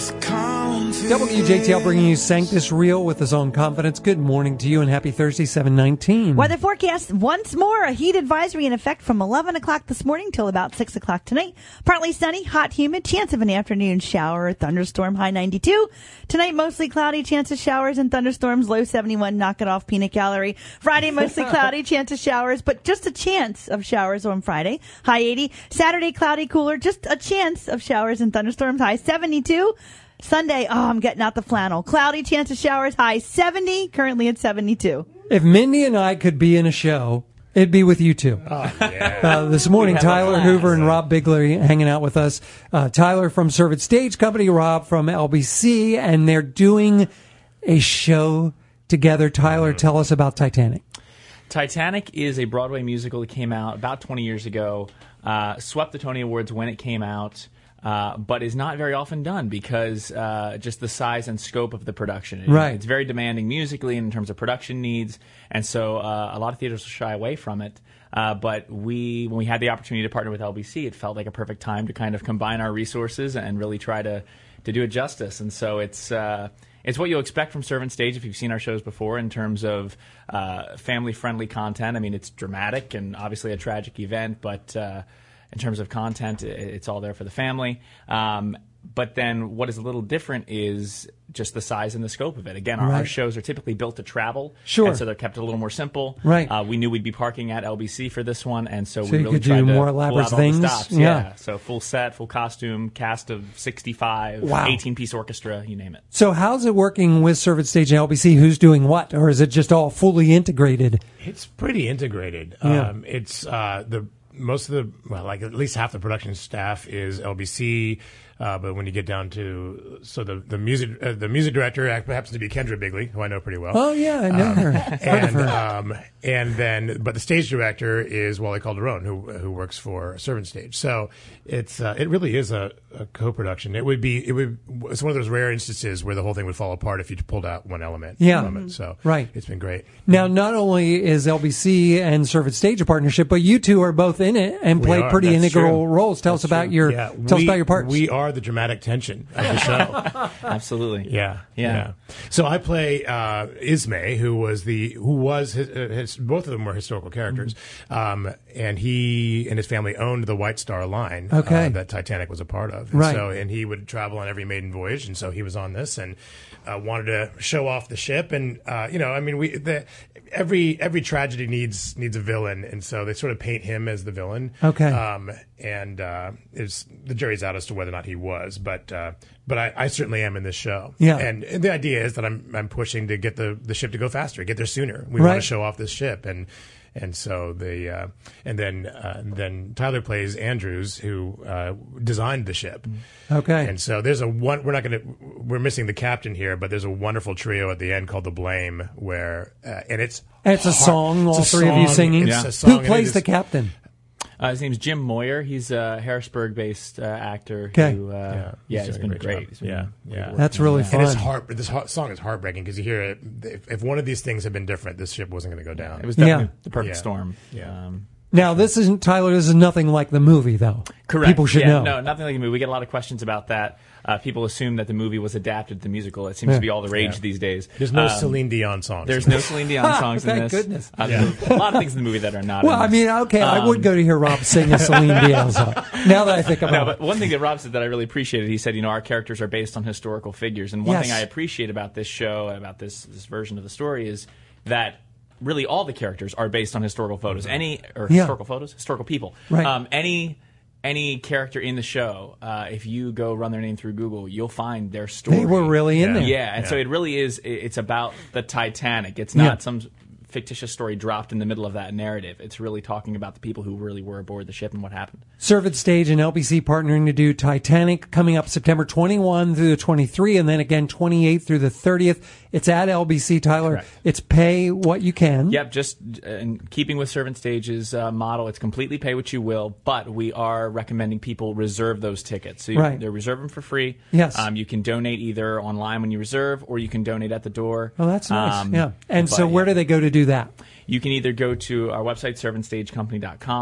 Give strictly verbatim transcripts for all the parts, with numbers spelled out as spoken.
W J T L bringing you Sanctus Real with his own confidence. Good morning to you and happy Thursday, seven nineteen. Weather forecast once more. A heat advisory in effect from eleven o'clock this morning till about six o'clock tonight. Partly sunny, hot, humid, chance of an afternoon shower or thunderstorm, high ninety-two. Tonight, mostly cloudy, chance of showers and thunderstorms, low seventy-one. Knock it off, peanut gallery. Friday, mostly cloudy, chance of showers, but just a chance of showers on Friday, high eighty. Saturday, cloudy, cooler, just a chance of showers and thunderstorms, high seventy-two. Sunday, oh, I'm getting out the flannel. Cloudy, chance of showers, high seventy, currently at seventy-two. If Mindy and I could be in a show, it'd be with you two. Oh, yeah. Uh, this morning, Tyler Hoover and Rob Bigler hanging out with us. Uh, Tyler from Servant Stage Company, Rob from L B C, and they're doing a show together. Tyler, tell us about Titanic. Titanic is a Broadway musical that came out about twenty years ago, uh, swept the Tony Awards when it came out. Uh, but is not very often done because uh, just the size and scope of the production. It, right. It's very demanding musically in terms of production needs, and so uh, a lot of theaters will shy away from it. Uh, but we, when we had the opportunity to partner with L B C, it felt like a perfect time to kind of combine our resources and really try to, to do it justice. And so it's uh, it's what you'll expect from Servant Stage if you've seen our shows before in terms of uh, family-friendly content. I mean, it's dramatic and obviously a tragic event, but uh, in terms of content, it's all there for the family. Um, but then what is a little different is just the size and the scope of it. Again, our, right. our shows are typically built to travel. Sure. And so they're kept a little more simple. Right. Uh, we knew we'd be parking at L B C for this one, and so, So we you really could tried do to more pull elaborate out all things? the stops. Yeah. Yeah. So full set, full costume, cast of sixty-five, Wow. eighteen-piece orchestra, you name it. So how's it working with Servant Stage and L B C? Who's doing what? Or is it just all fully integrated? It's pretty integrated. Yeah. Um, it's uh, the most of the, well, like at least half the production staff is L B C. Uh, but when you get down to, so the the music uh, the music director happens to be Kendra Bigley, who I know pretty well. Oh yeah, I know um, her. And um, and then, but the stage director is Wally Calderon, who who works for Servant Stage. So it's uh, it really is a, a co-production. It would be it would it's one of those rare instances where the whole thing would fall apart if you pulled out one element Yeah. from it. So Right. it's been great. Now, not only is L B C and Servant Stage a partnership, but you two are both in it and We play are. pretty That's integral true. roles. Tell That's us about true. your Yeah, tell we, us about your parts. We are the dramatic tension of the show. Absolutely. Yeah, Yeah. yeah. So I play uh, Ismay, who was the who was his, uh, his both of them were historical characters, um, and he and his family owned the White Star Line Okay. uh, that Titanic was a part of. And Right. So and he would travel on every maiden voyage, and so he was on this and uh, wanted to show off the ship. And uh, you know, I mean, we the, every every tragedy needs needs a villain, and so they sort of paint him as the villain. Okay. Um, and uh, it's the jury's out as to whether or not he was, but uh, but I, I certainly am in this show. Yeah. And, and the idea is that I'm I'm pushing to get the, the ship to go faster, get there sooner. We Right. want to show off this ship, and and so the uh, and then uh, then Tyler plays Andrews, who uh, designed the ship. Okay. And so there's a one. We're not going to. We're missing the captain here, but there's a wonderful trio at the end called the Blame, where uh, and it's And it's a har- song, all it's a three of you song. singing. It's Yeah. a song, Who and it plays is- the captain? Uh, his name's Jim Moyer. He's a Harrisburg-based uh, actor. Okay. Who, uh, Yeah, yeah, he's it's doing been a great. job. He's been Yeah, great yeah. work. That's really Yeah. fun. And it's heart. This heart, song is heartbreaking because you hear it. If, if one of these things had been different, this ship wasn't going to go down. It was definitely Yeah. the perfect Yeah. storm. Yeah. Um, Now, this isn't, Tyler, this is nothing like the movie, though. Correct. People should yeah, know. No, nothing like the movie. We get a lot of questions about that. Uh, people assume that the movie was adapted to the musical. It seems Yeah. to be all the rage Yeah. these days. There's no Um, Celine Dion songs. There's no Celine Dion songs in Thank this. goodness. Uh, Yeah. A lot of things in the movie that are not. Well, in I this. mean, okay, I would Um, go to hear Rob sing a Celine Dion song. Now that I think about No, it. but one thing that Rob said that I really appreciated, he said, you know, our characters are based on historical figures. And one Yes. thing I appreciate about this show, about this, this version of the story, is that really all the characters are based on historical photos. Any, or Yeah. historical photos? Historical people. Right. Um, any... Any character in the show, uh, if you go run their name through Google, you'll find their story. They were really in Yeah. there. Yeah, and Yeah. so it really is. it- It's about the Titanic. It's not Yeah. some fictitious story dropped in the middle of that narrative. It's really talking about the people who really were aboard the ship and what happened. Servant Stage and L B C partnering to do Titanic coming up September twenty-first through the twenty-third, and then again twenty-eighth through the thirtieth. It's at L B C, Tyler. Correct. It's pay what you can. Yep, just uh, in keeping with Servant Stage's uh, model, it's completely pay what you will, but we are recommending people reserve those tickets. So you, Right. they reserve them for free. Yes. Um, you can donate either online when you reserve, or you can donate at the door. Oh, that's nice. Um, yeah. And but, so where yeah. do they go to do that? You can either go to our website, servant stage company dot com,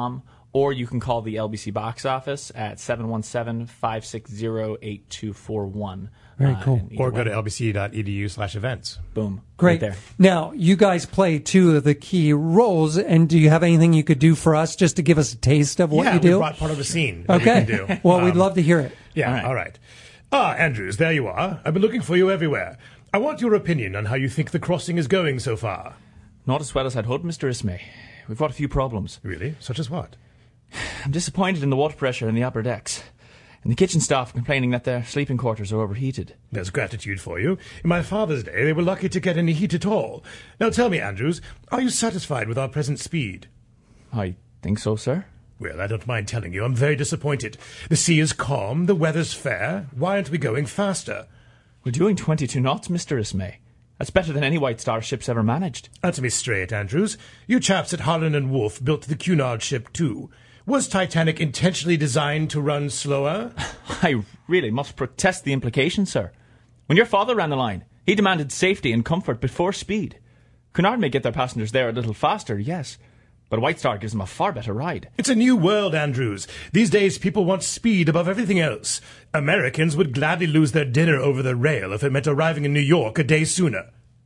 or you can call the L B C box office at seven one seven, five six zero, eight two four one. Very Uh, cool. and either Or go way. to lbc.edu slash events. Boom. Great. Right there. Now, you guys play two of the key roles, and do you have anything you could do for us just to give us a taste of what yeah, you we do? brought part of the scene that Okay. we can do. Well, we'd Um, love to hear it. Yeah, All right. all right. Ah, Andrews, there you are. I've been looking for you everywhere. I want your opinion on how you think the crossing is going so far. Not as well as I'd hoped, Mister Ismay. We've got a few problems. Really? Such as what? I'm disappointed in the water pressure in the upper decks. And the kitchen staff complaining that their sleeping quarters are overheated. There's gratitude for you. In my father's day, they were lucky to get any heat at all. Now tell me, Andrews, are you satisfied with our present speed? I think so, sir. Well, I don't mind telling you, I'm very disappointed. The sea is calm, the weather's fair. Why aren't we going faster? We're doing twenty-two knots, Mister Ismay. That's better than any White Star ship's ever managed. Answer me straight, Andrews. You chaps at Harlan and Wolff built the Cunard ship, too. Was Titanic intentionally designed to run slower? I really must protest the implication, sir. When your father ran the line, he demanded safety and comfort before speed. Cunard may get their passengers there a little faster, yes, but White Star gives them a far better ride. It's a new world, Andrews. These days, people want speed above everything else. Americans would gladly lose their dinner over the rail if it meant arriving in New York a day sooner.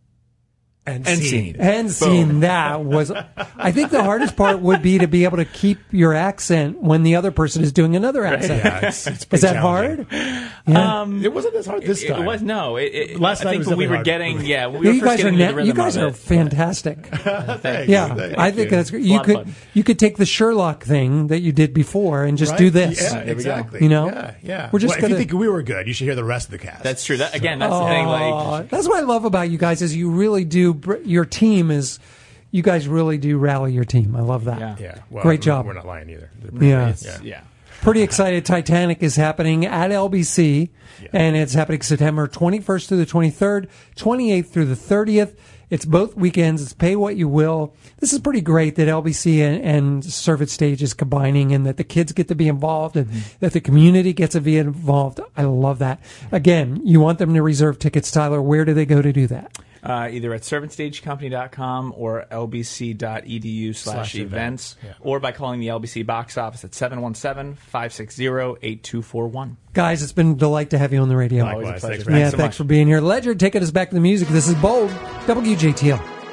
And, And scene. scene. And seeing that was, I think the hardest part would be to be able to keep your accent when the other person is doing another accent. Yeah, it's, it's Is pretty that challenging. hard? Yeah. Um, It wasn't as hard this it, time. it was no. It, it, Last I night think was when we were definitely hard. getting, yeah, when we Yeah, were you first guys are getting into na- the rhythm you guys of are it. fantastic. Thank Yeah, you, thank I think you. that's great. It's a You lot of could fun. you could take the Sherlock thing that you did before and just Right? do this. Yeah, There we go. exactly. You know? Yeah, yeah. We're just well, if gonna- you think we were good, you should hear the rest of the cast. That's true. That, again, that's the thing. Like, Aw, that's what I love about you guys is you really do. br- Your team is, you guys really do rally your team. I love that. Yeah. yeah. Well, Great we're- job. We're not lying either. Yeah. it's, yeah. Pretty excited. Titanic is happening at L B C, and it's happening September twenty-first through the twenty-third, twenty-eighth through the thirtieth. It's both weekends. It's pay what you will. This is pretty great that L B C and, and Servant Stage is combining, and that the kids get to be involved, and that the community gets to be involved. I love that. Again, you want them to reserve tickets, Tyler. Where do they go to do that? Uh, either at servant stage company dot com or lbc.edu slash events, Yeah. or by calling the L B C box office at seven one seven, five six zero, eight two four one. Guys, it's been a delight to have you on the radio. Always a Likewise. pleasure. Thanks for Yeah, Thanks so thanks much. for being here. Ledger, take us back to the music. This is Bold, W J T L.